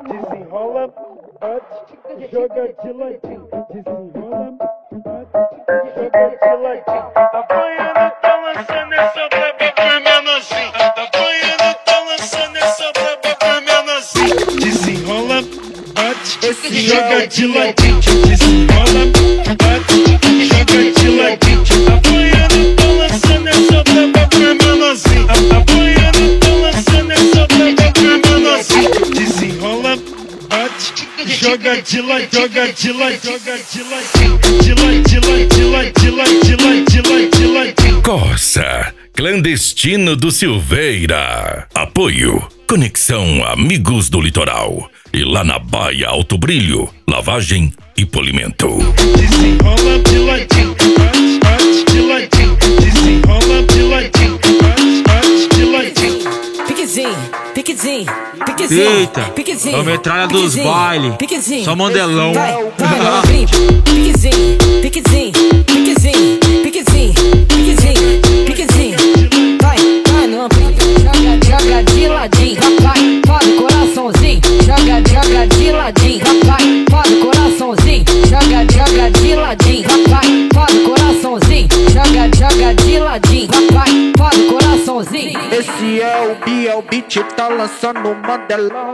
Desenrola, joga de ladinho. Desenrola, joga de ladinho. Apanhando, tá lançando essa braba pra menorzinho. Apanhando, tá lançando essa braba pra menorzinho. Desenrola, joga de ladinho. Desenrola, joga de ladinho. Apanhando, tá lançando essa braba pra menorzinho. Apanhando, tá lançando essa braba pra menorzinho. Desenrola, joga de ladinho, joga de ladinho, joga de ladinho, de ladinho, de ladinho, de ladinho, de ladinho. Corsa, clandestino do Silveira. Apoio, Conexão Amigos do Litoral. E lá na Baia Alto Brilho, lavagem e polimento. Desenrola de ladinho, de ladinho, desenrola de ladinho, de ladinho. Piquezinho, piquezinho, piquezinho. Eita, piquezinho, é a metralha dos bailes. Piquezinho, Só mandelão. vai, novinho. Piquezinho, piquezinho, piquezinho, piquezinho, piquezinho, piquezinho. Vai, novinho. Joga de ladinho, vai, pode coraçãozinho. Joga de ladinho, vai, pode coraçãozinho. Joga de ladinho, vai, pode coraçãozinho. Joga de ladinho, vai, pode coraçãozinho. Esse é o Biel Beat, tá lançando Mandelão.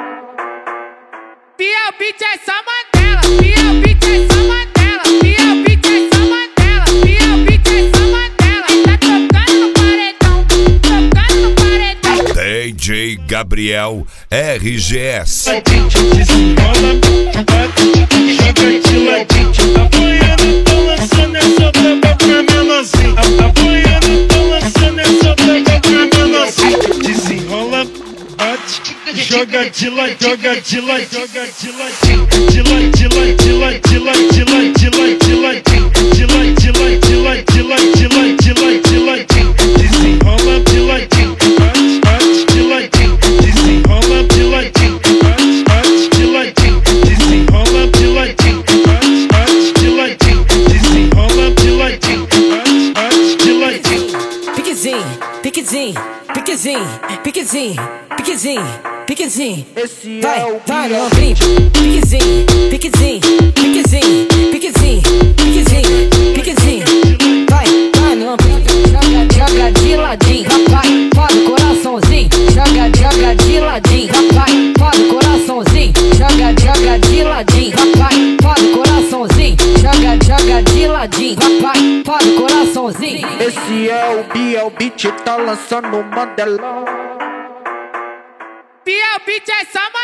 Biel Beat é só Mandela, Biel Beat é só Mandela, Biel Beat é só Mandela, Biel Beat é só Mandela. Tá tocando no paredão, tocando no paredão. DJ Gabriel RGS. Desenrola, joga de ladinho. Apanhando, tá lançando essa braba pra menorzinho. Apanhando, tá lançando essa braba pra menorzinho. Desenrola, joga de ladinho, joga de ladinho, joga de ladinho, de ladinho, de ladinho, de ladinho, de ladinho, de ladinho, de ladinho, de ladinho, de ladinho, de ladinho. Desenrola de ladinho, de ladinho, desenrola de ladinho, de ladinho, desenrola de ladinho, de ladinho, desenrola de ladinho, de ladinho. Piquezinho, piquezinho, piquezinho, piquezinho, piquezinho, piquezinho. Esse Vai, é o vai, Biel novinho. Piquezinho, piquezinho, piquezinho, piquezinho, piquezinho, piquezinho. Vai, novinho. Joga de ladinho, vai, pode coraçãozinho. Joga de ladinho, vai, pode coraçãozinho. Joga de ladinho, vai, pode coraçãozinho. Joga de ladinho, vai, pode coraçãozinho. Esse é o Biel Beat, tá lançando Mandelão. Biel Beat é só Mandela.